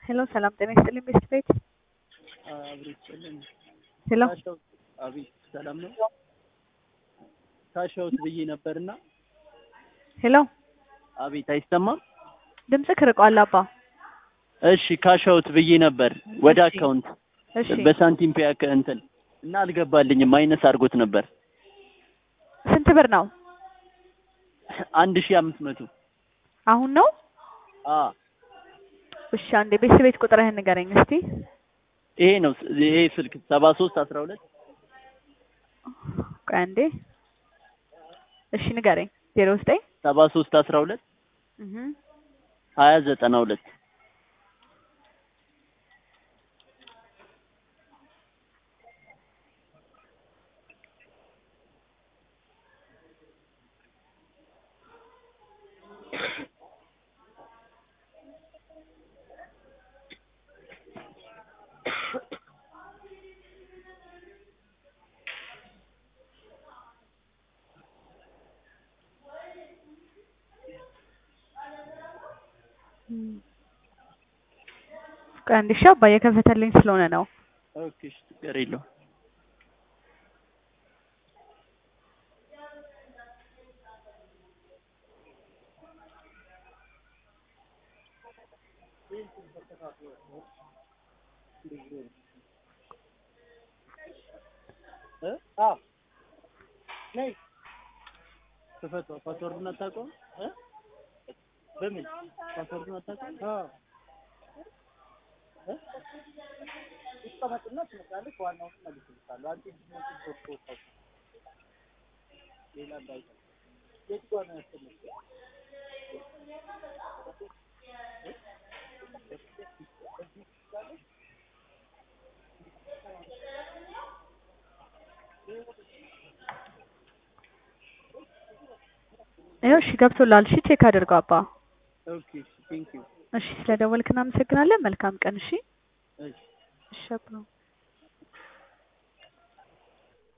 ሄሎ ሰላም ጤና ይስጥልኝ ቤስት ቤት አብሪችልን ሄሎ አቤት ሰላም ነው። ታሻውት ብዬ ነበርና ሄሎ አቤት አይሰማም? ድምጽህ ርቋል አባ። እሺ ካሻውት ብዬ ነበር ወደ አካውንት እሺ በሳንቲም ፒያክ እንትን እና አልገባልኝም ማይነስ አድርጎት ነበር። ስንት ብር ነው? 1500 አሁን ነው? እሺ አንዴ ቤስት ቤት ቁጥርህን ንገረኝ እስቲ። ይሄ ነው ይሄ ስልክ 7312 አንዴ እሺ ንገረኝ 09 7312 2092 አንዴ ሻባ የከፈተልኝ ስለሆነ ነው። ኦኬ እሺ ችግር የለውም። ነይ ተፈቶ ፓስወርዱን አታውቀውም? በምን ፓስወርዱን አታውቀውም? ይስተማጥና ትመጣለች ዋናው መልስ ይልካሉ። አንቺ ዲስሞት ሌላ ባይ የትጓ ነው ያስተምረው እሺ ገብቶላል። እሺ ቼክ አድርገው አባ። ኦኬ ቴንክ ዩ። እሺ ስለደወልክ እናመሰግናለን። መልካም ቀን። እሺ እሺ አባ።